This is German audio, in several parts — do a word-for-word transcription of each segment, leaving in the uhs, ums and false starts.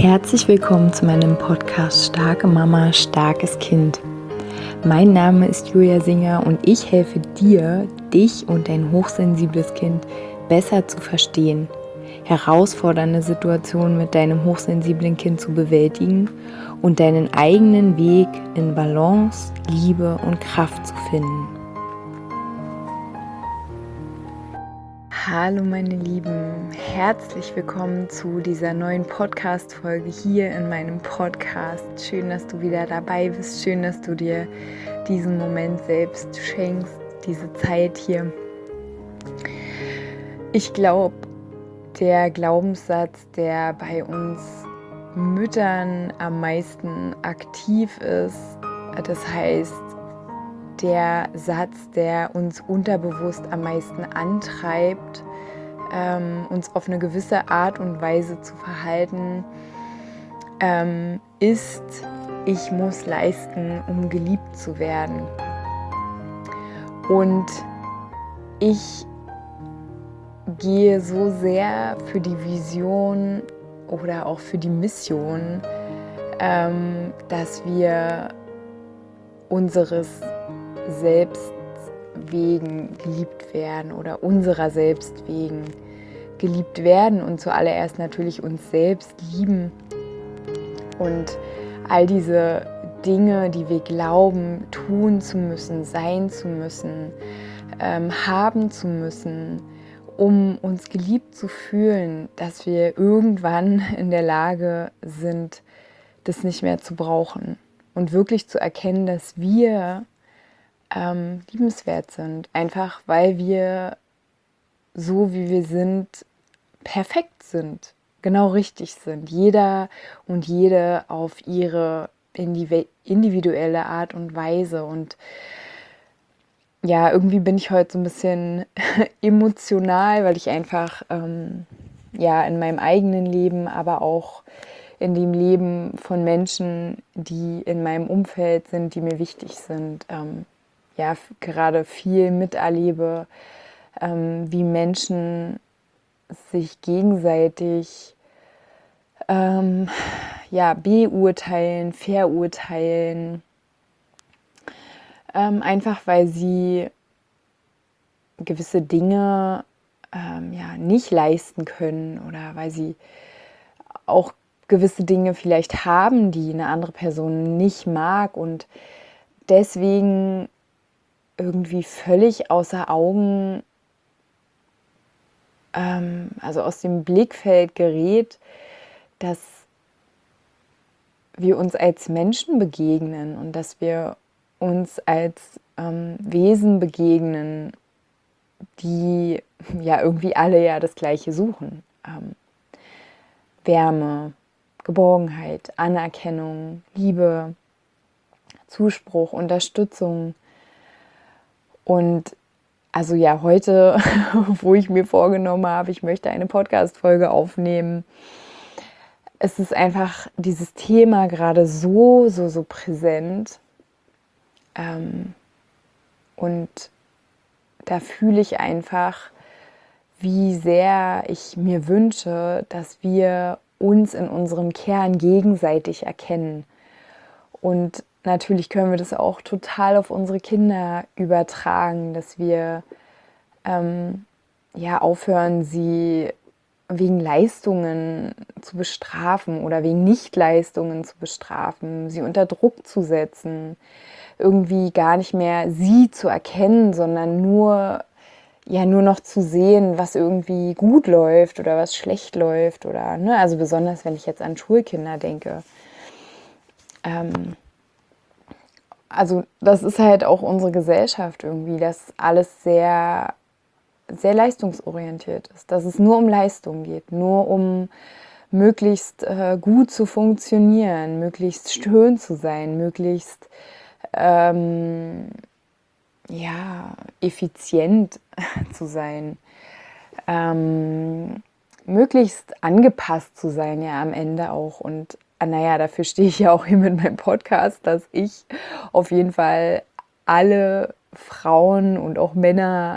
Herzlich willkommen zu meinem Podcast Starke Mama, starkes Kind. Mein Name ist Julia Singer und ich helfe dir, dich und dein hochsensibles Kind besser zu verstehen, herausfordernde Situationen mit deinem hochsensiblen Kind zu bewältigen und deinen eigenen Weg in Balance, Liebe und Kraft zu finden. Hallo meine Lieben, herzlich willkommen zu dieser neuen Podcast-Folge hier in meinem Podcast. Schön, dass du wieder dabei bist, schön, dass du dir diesen Moment selbst schenkst, diese Zeit hier. Ich glaube, der Glaubenssatz, der bei uns Müttern am meisten aktiv ist, das heißt, der Satz, der uns unterbewusst am meisten antreibt, ähm, uns auf eine gewisse Art und Weise zu verhalten, ähm, ist, ich muss leisten, um geliebt zu werden. Und ich gehe so sehr für die Vision oder auch für die Mission, ähm, dass wir unseres Selbst wegen geliebt werden oder unserer selbst wegen geliebt werden und zuallererst natürlich uns selbst lieben und all diese Dinge, die wir glauben, tun zu müssen, sein zu müssen, ähm, haben zu müssen, um uns geliebt zu fühlen, dass wir irgendwann in der Lage sind, das nicht mehr zu brauchen und wirklich zu erkennen, dass wir Ähm, liebenswert sind, einfach weil wir so wie wir sind, perfekt sind, genau richtig sind, jeder und jede auf ihre individuelle Art und Weise. Und ja, irgendwie bin ich heute so ein bisschen emotional, weil ich einfach ähm, ja in meinem eigenen Leben, aber auch in dem Leben von Menschen, die in meinem Umfeld sind, die mir wichtig sind, ähm, ja, gerade viel miterlebe, ähm, wie Menschen sich gegenseitig ähm, ja, beurteilen, verurteilen, ähm, einfach weil sie gewisse Dinge ähm, ja, nicht leisten können oder weil sie auch gewisse Dinge vielleicht haben, die eine andere Person nicht mag und deswegen irgendwie völlig außer Augen, ähm, also aus dem Blickfeld gerät, dass wir uns als Menschen begegnen und dass wir uns als ähm, Wesen begegnen, die ja irgendwie alle ja das Gleiche suchen. Ähm, Wärme, Geborgenheit, Anerkennung, Liebe, Zuspruch, Unterstützung. Und also ja, heute, wo ich mir vorgenommen habe, ich möchte eine Podcast-Folge aufnehmen, es ist einfach dieses Thema gerade so, so, so präsent. Ähm, und da fühle ich einfach, wie sehr ich mir wünsche, dass wir uns in unserem Kern gegenseitig erkennen. Und natürlich können wir das auch total auf unsere Kinder übertragen, dass wir ähm, ja, aufhören, sie wegen Leistungen zu bestrafen oder wegen Nichtleistungen zu bestrafen, sie unter Druck zu setzen, irgendwie gar nicht mehr sie zu erkennen, sondern nur, ja, nur noch zu sehen, was irgendwie gut läuft oder was schlecht läuft. Oder, ne, also besonders, wenn ich jetzt an Schulkinder denke. Ähm, Also das ist halt auch unsere Gesellschaft irgendwie, dass alles sehr, sehr leistungsorientiert ist, dass es nur um Leistung geht, nur um möglichst äh, gut zu funktionieren, möglichst schön zu sein, möglichst ähm, ja, effizient zu sein, ähm, möglichst angepasst zu sein, ja am Ende auch. Und naja, dafür stehe ich ja auch hier mit meinem Podcast, dass ich auf jeden Fall alle Frauen und auch Männer,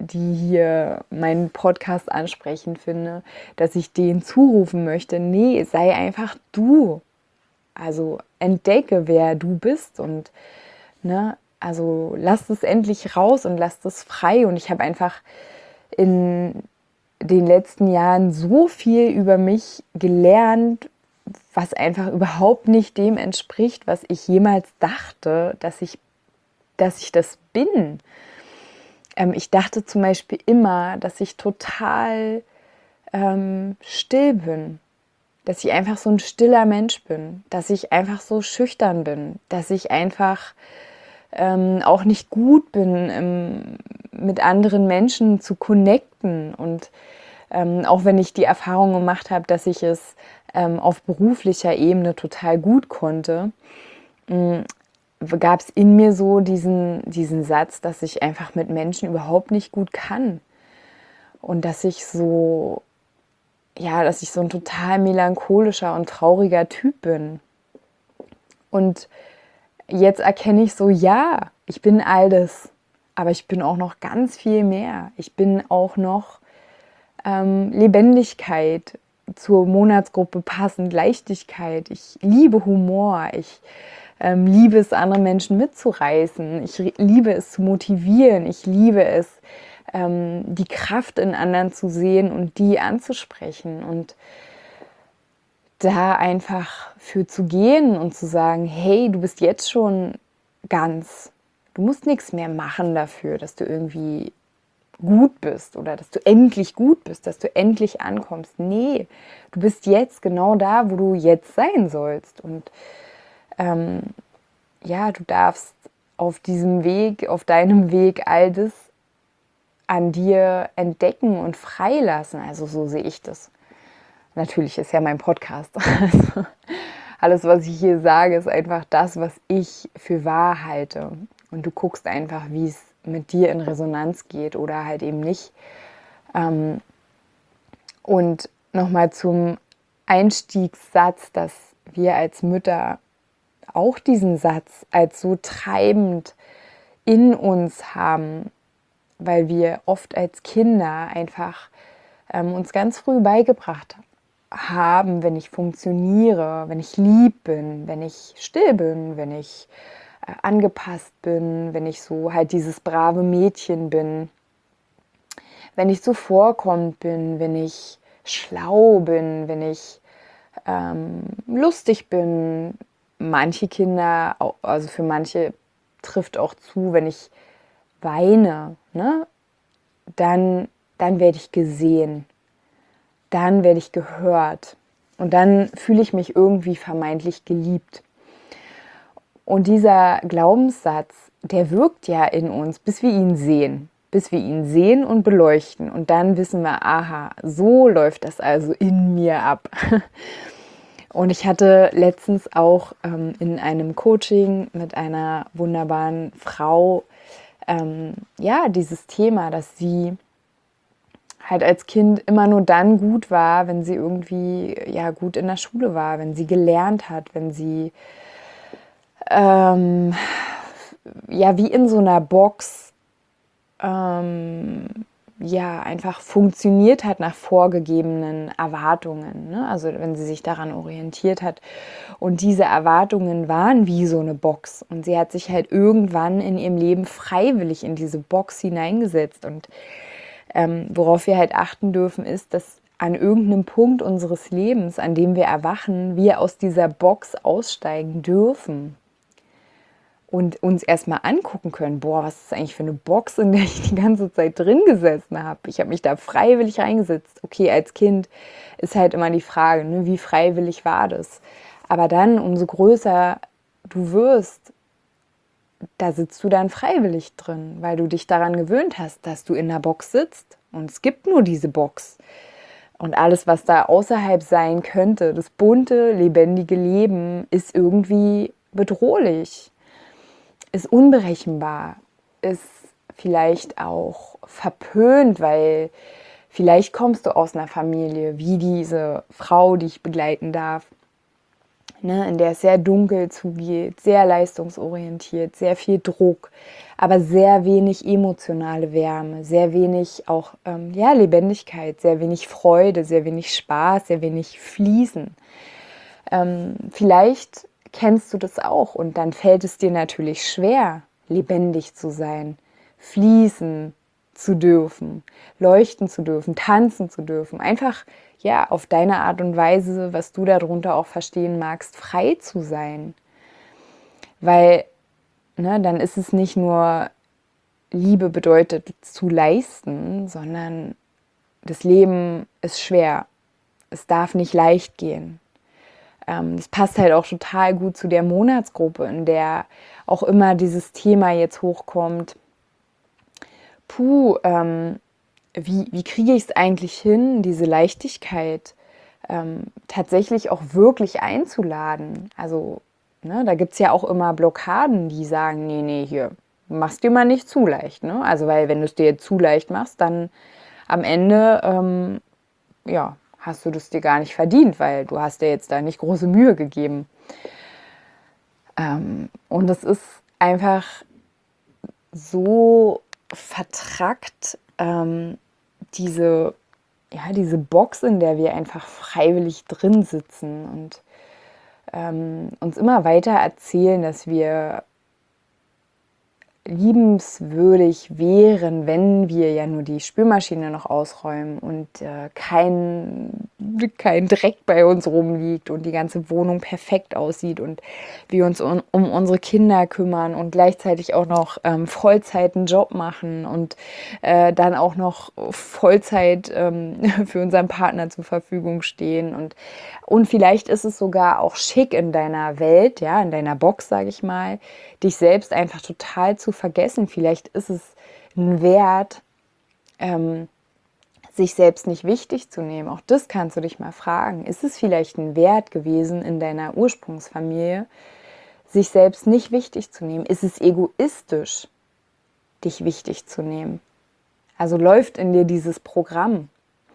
die hier meinen Podcast ansprechend finde, dass ich denen zurufen möchte, nee, sei einfach du. Also entdecke, wer du bist und ne, also lass es endlich raus und lass es frei. Und ich habe einfach in den letzten Jahren so viel über mich gelernt, was einfach überhaupt nicht dem entspricht, was ich jemals dachte, dass ich, dass ich das bin. Ähm, ich dachte zum Beispiel immer, dass ich total ähm, still bin, dass ich einfach so ein stiller Mensch bin, dass ich einfach so schüchtern bin, dass ich einfach ähm, auch nicht gut bin, ähm, mit anderen Menschen zu connecten. Und ähm, auch wenn ich die Erfahrung gemacht habe, dass ich es ähm, auf beruflicher Ebene total gut konnte, gab es in mir so diesen, diesen Satz, dass ich einfach mit Menschen überhaupt nicht gut kann. Und dass ich so, ja, dass ich so ein total melancholischer und trauriger Typ bin. Und jetzt erkenne ich so, ja, ich bin all das, aber ich bin auch noch ganz viel mehr. Ich bin auch noch ähm, Lebendigkeit, zur Monatsgruppe passend, Leichtigkeit. Ich liebe Humor. Ich ähm, liebe es, andere Menschen mitzureißen. Ich liebe es zu motivieren. Ich liebe es, ähm, die Kraft in anderen zu sehen und die anzusprechen. Und da einfach für zu gehen und zu sagen, hey, du bist jetzt schon ganz. Du musst nichts mehr machen dafür, dass du irgendwie gut bist oder dass du endlich gut bist, dass du endlich ankommst. Nee, du bist jetzt genau da, wo du jetzt sein sollst. Und ähm, ja, du darfst auf diesem Weg, auf deinem Weg all das an dir entdecken und freilassen. Also so sehe ich das. Natürlich ist ja mein Podcast. Also alles, was ich hier sage, ist einfach das, was ich für wahr halte. Und du guckst einfach, wie es mit dir in Resonanz geht oder halt eben nicht. Und nochmal zum Einstiegssatz, dass wir als Mütter auch diesen Satz als so treibend in uns haben, weil wir oft als Kinder einfach ähm, uns ganz früh beigebracht haben, wenn ich funktioniere, wenn ich lieb bin, wenn ich still bin, wenn ich äh, angepasst bin, wenn ich so halt dieses brave Mädchen bin, wenn ich zuvorkommend bin, wenn ich schlau bin, wenn ich ähm, lustig bin. Manche Kinder, also für manche trifft auch zu, wenn ich weine, ne? dann, dann werde ich gesehen, dann werde ich gehört und dann fühle ich mich irgendwie vermeintlich geliebt. Und dieser Glaubenssatz, der wirkt ja in uns, bis wir ihn sehen, bis wir ihn sehen und beleuchten. Und dann wissen wir, aha, so läuft das also in mir ab. Und ich hatte letztens auch ähm, in einem Coaching mit einer wunderbaren Frau ähm, ja, dieses Thema, dass sie halt als Kind immer nur dann gut war, wenn sie irgendwie ja gut in der Schule war, wenn sie gelernt hat, wenn sie ähm, ja wie in so einer Box ähm, ja einfach funktioniert hat nach vorgegebenen Erwartungen, ne? Also wenn sie sich daran orientiert hat und diese Erwartungen waren wie so eine Box und sie hat sich halt irgendwann in ihrem Leben freiwillig in diese Box hineingesetzt und ähm, worauf wir halt achten dürfen ist, dass an irgendeinem Punkt unseres Lebens, an dem wir erwachen, wir aus dieser Box aussteigen dürfen und uns erstmal angucken können, boah, was ist eigentlich für eine Box, in der ich die ganze Zeit drin gesessen habe. Ich habe mich da freiwillig reingesetzt. Okay, als Kind ist halt immer die Frage, ne, wie freiwillig war das? Aber dann, umso größer du wirst, da sitzt du dann freiwillig drin, weil du dich daran gewöhnt hast, dass du in der Box sitzt und es gibt nur diese Box. Und alles, was da außerhalb sein könnte, das bunte, lebendige Leben, ist irgendwie bedrohlich, ist unberechenbar, ist vielleicht auch verpönt, weil vielleicht kommst du aus einer Familie wie diese Frau, die ich begleiten darf, ne, in der es sehr dunkel zugeht, sehr leistungsorientiert, sehr viel Druck, aber sehr wenig emotionale Wärme, sehr wenig auch ähm, ja, Lebendigkeit, sehr wenig Freude, sehr wenig Spaß, sehr wenig Fließen. Ähm, vielleicht kennst du das auch und dann fällt es dir natürlich schwer, lebendig zu sein, fließen zu dürfen, leuchten zu dürfen, tanzen zu dürfen, einfach ja auf deine Art und Weise, was du darunter auch verstehen magst, frei zu sein. Weil ne, dann ist es nicht nur Liebe bedeutet zu leisten, sondern das Leben ist schwer. Es darf nicht leicht gehen. Das passt halt auch total gut zu der Monatsgruppe, in der auch immer dieses Thema jetzt hochkommt. Puh, ähm, wie, wie kriege ich es eigentlich hin, diese Leichtigkeit ähm, tatsächlich auch wirklich einzuladen? Also, ne, da gibt es ja auch immer Blockaden, die sagen, nee, nee, hier, machst dir mal nicht zu leicht. Ne? Also, weil wenn du es dir jetzt zu leicht machst, dann am Ende, ähm, ja, hast du das dir gar nicht verdient, weil du hast dir jetzt da nicht große Mühe gegeben. Ähm, und das ist einfach so vertrackt, ähm, diese, ja, diese Box, in der wir einfach freiwillig drin sitzen und ähm, uns immer weiter erzählen, dass wir liebenswürdig wären, wenn wir ja nur die Spülmaschine noch ausräumen und äh, kein, kein Dreck bei uns rumliegt und die ganze Wohnung perfekt aussieht und wir uns um, um unsere Kinder kümmern und gleichzeitig auch noch ähm, Vollzeit einen Job machen und äh, dann auch noch Vollzeit ähm, für unseren Partner zur Verfügung stehen und und vielleicht ist es sogar auch schick in deiner Welt, ja, in deiner Box, sage ich mal, dich selbst einfach total zu vergessen. Vielleicht ist es ein Wert, ähm, sich selbst nicht wichtig zu nehmen. Auch das kannst du dich mal fragen. Ist es vielleicht ein Wert gewesen in deiner Ursprungsfamilie, sich selbst nicht wichtig zu nehmen? Ist es egoistisch, dich wichtig zu nehmen? Also läuft in dir dieses Programm.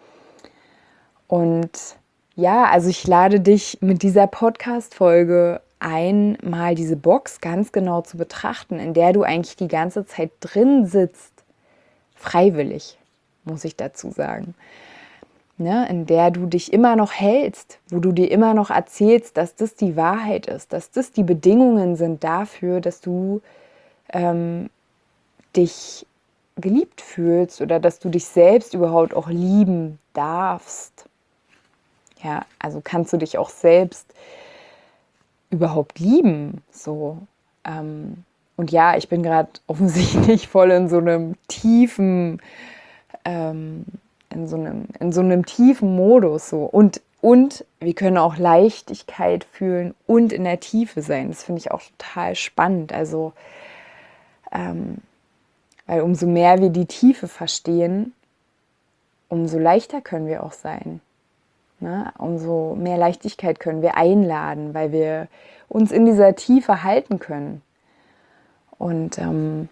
Und ja, also ich lade dich mit dieser Podcast-Folge ein, mal diese Box ganz genau zu betrachten, in der du eigentlich die ganze Zeit drin sitzt, freiwillig, muss ich dazu sagen, ne? In der du dich immer noch hältst, wo du dir immer noch erzählst, dass das die Wahrheit ist, dass das die Bedingungen sind dafür, dass du ähm, dich geliebt fühlst oder dass du dich selbst überhaupt auch lieben darfst. Ja, also kannst du dich auch selbst überhaupt lieben, so. Ähm, und ja, ich bin gerade offensichtlich voll in so einem tiefen, ähm, in so einem, in so einem tiefen Modus, so. Und, und wir können auch Leichtigkeit fühlen und in der Tiefe sein. Das finde ich auch total spannend. Also, ähm, weil umso mehr wir die Tiefe verstehen, umso leichter können wir auch sein. Ne? Umso mehr Leichtigkeit können wir einladen, weil wir uns in dieser Tiefe halten können. Und ähm,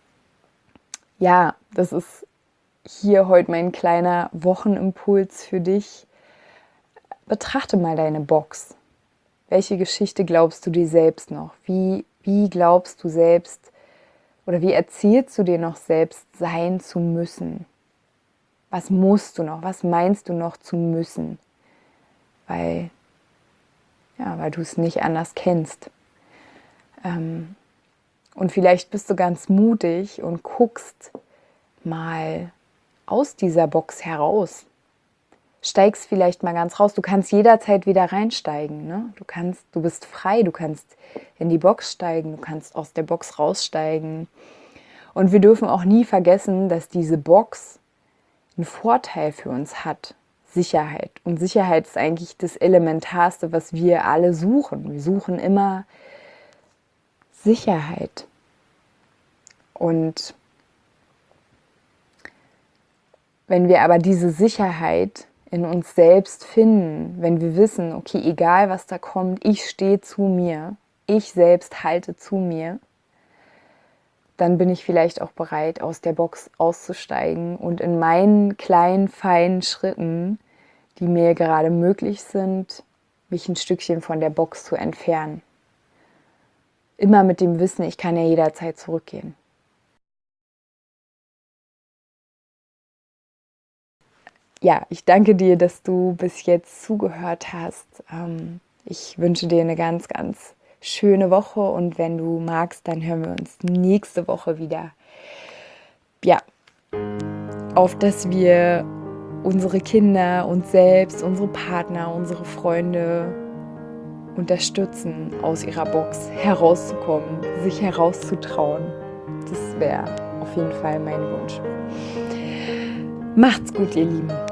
ja, das ist hier heute mein kleiner Wochenimpuls für dich. Betrachte mal deine Box. Welche Geschichte glaubst du dir selbst noch? Wie, wie glaubst du selbst oder wie erzählst du dir noch selbst sein zu müssen? Was musst du noch? Was meinst du noch zu müssen? Weil, ja, weil du es nicht anders kennst. Ähm, und vielleicht bist du ganz mutig und guckst mal aus dieser Box heraus. Steigst vielleicht mal ganz raus. Du kannst jederzeit wieder reinsteigen. Ne? Du kannst, du bist frei, du kannst in die Box steigen, du kannst aus der Box raussteigen. Und wir dürfen auch nie vergessen, dass diese Box einen Vorteil für uns hat. Sicherheit. Und Sicherheit ist eigentlich das Elementarste, was wir alle suchen. Wir suchen immer Sicherheit. Und wenn wir aber diese Sicherheit in uns selbst finden, wenn wir wissen, okay, egal was da kommt, ich stehe zu mir, ich selbst halte zu mir, dann bin ich vielleicht auch bereit, aus der Box auszusteigen und in meinen kleinen, feinen Schritten, die mir gerade möglich sind, mich ein Stückchen von der Box zu entfernen. Immer mit dem Wissen, ich kann ja jederzeit zurückgehen. Ja, ich danke dir, dass du bis jetzt zugehört hast. Ich wünsche dir eine ganz, ganz schöne Woche und wenn du magst, dann hören wir uns nächste Woche wieder. Ja, auf dass wir unsere Kinder, uns selbst, unsere Partner, unsere Freunde unterstützen, aus ihrer Box herauszukommen, sich herauszutrauen. Das wäre auf jeden Fall mein Wunsch. Macht's gut, ihr Lieben.